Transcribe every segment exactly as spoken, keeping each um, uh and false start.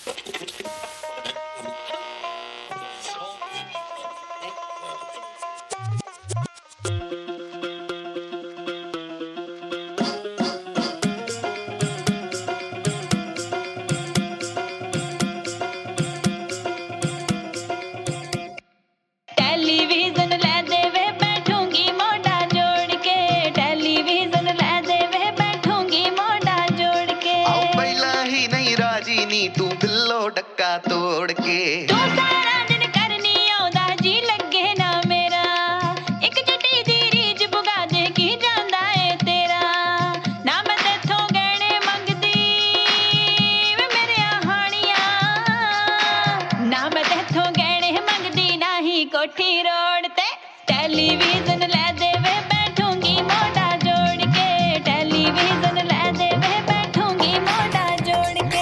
तू बिल्लो डक्का तोड़ के तू सारा दिन करनी आउंदा जी लगे ना मेरा एक चिट्टी दी रीज बुगा दे की जांदा है तेरा ना मैं तेथों गहने मंगदी वे मेरे हानियां ना मैं तेथों गहने मंगदी ना ही कोठी रोड ते टेलीविजन ले दे वे बैठूंगी मोटा जोड़ के टेलीविजन ले दे वे बैठूंगी मोटा जोड़ के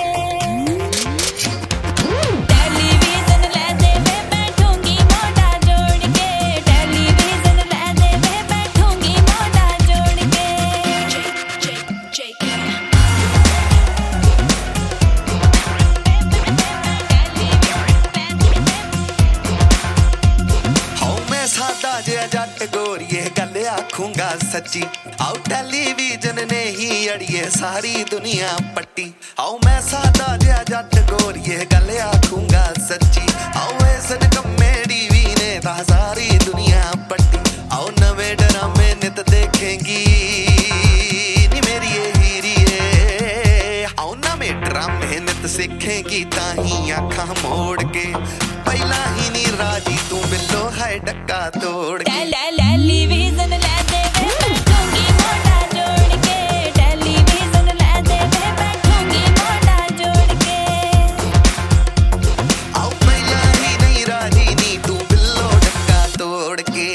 जट गोरिए गल आखूंगा सच्ची आओ टेलीविजन ने ही अड़िए सारी दुनिया पट्टी आओ मैं सादा जिया जट गोरिए गल आखूंगा सच्ची आओ इस निकम्मे टीवी ने ता सारी दुनिया पट्टी आओ नवे ड्रामे नित देखेंगी नी मेरी ये हीरिए आओ नवे ड्रामे नित सीखेंगी ताही आँखां मोड़ के पहला ही नी राजी तू बिल्लो है डक्का तोड़ के टेलीविजन ले दे वे बैठूंगी मोटा जोड़ के टेलीविजन ले दे वे बैठूंगी मोटा जोड़ के आओ पहला ही नहीं राजी नी तू बिल्लो डक्का तोड़ के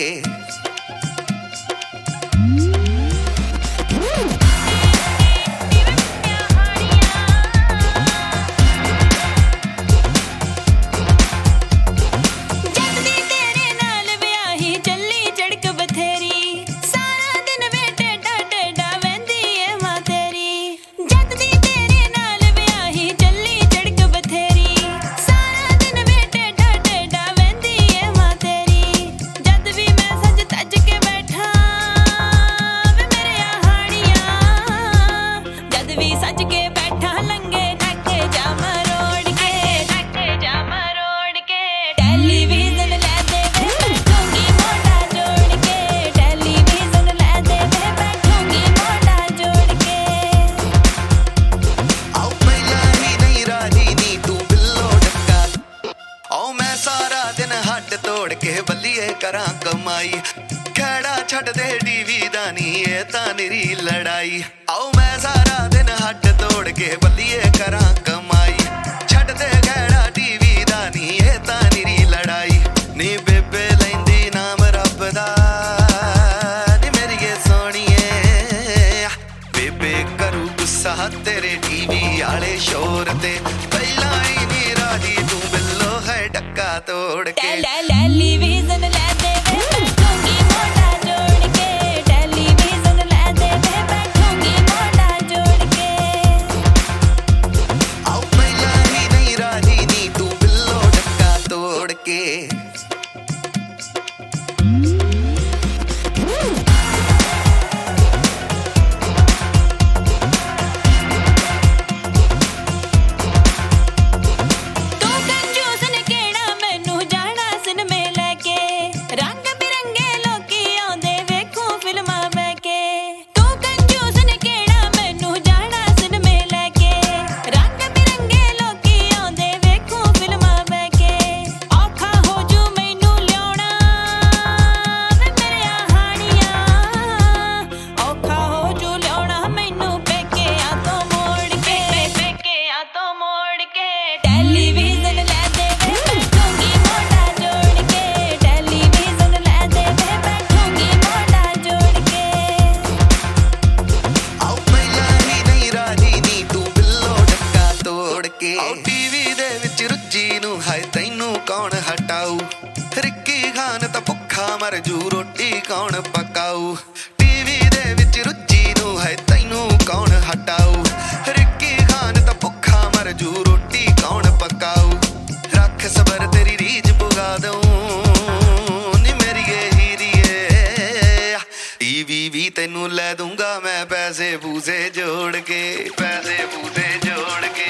तोड़ के बल्लिए करा कमाई खेड़ा छड़ दे टीवी दा नी ये तां निरी लड़ाई आओ मैं सारा दिन हट तोड़ के बल्लिए करा कमाई छड़ दे खेड़ा टीवी दा नी ये तां निरी लड़ाई नी बेबे लैंदी नाम रब दा नी मेरी ये सोहणीए बेबे करू गुस्सा तेरे टीवी आले शोर ते पहला ही नी राजी तू बिल्लो है डक्का तोड़ के टेलीविजन ले दे वे बैठूंगी मोटा जोड़ के टेलीविजन ले दे वे बैठूंगी मोटा जोड़ के आओ पहला ही नहीं राजी नी तू बिल्लो डक्का तोड़ के टीवी दे विच रुचि नू हाय तैनू कौन हटाऊ रिक्की खान तां भुखा मर जू रोटी कौन पकाऊ टीवी दे विच रुचि नू हाय तैनू कौन हटाऊ रिक्की खान तां भुखा मर जू रोटी कौन ਲੈ ਦੂੰਗਾ ਮੈਂ ਪੈਸੇ ਪੂਸੇ ਜੋੜ ਕੇ ਪੈਸੇ ਪੂਸੇ ਜੋੜ ਕੇ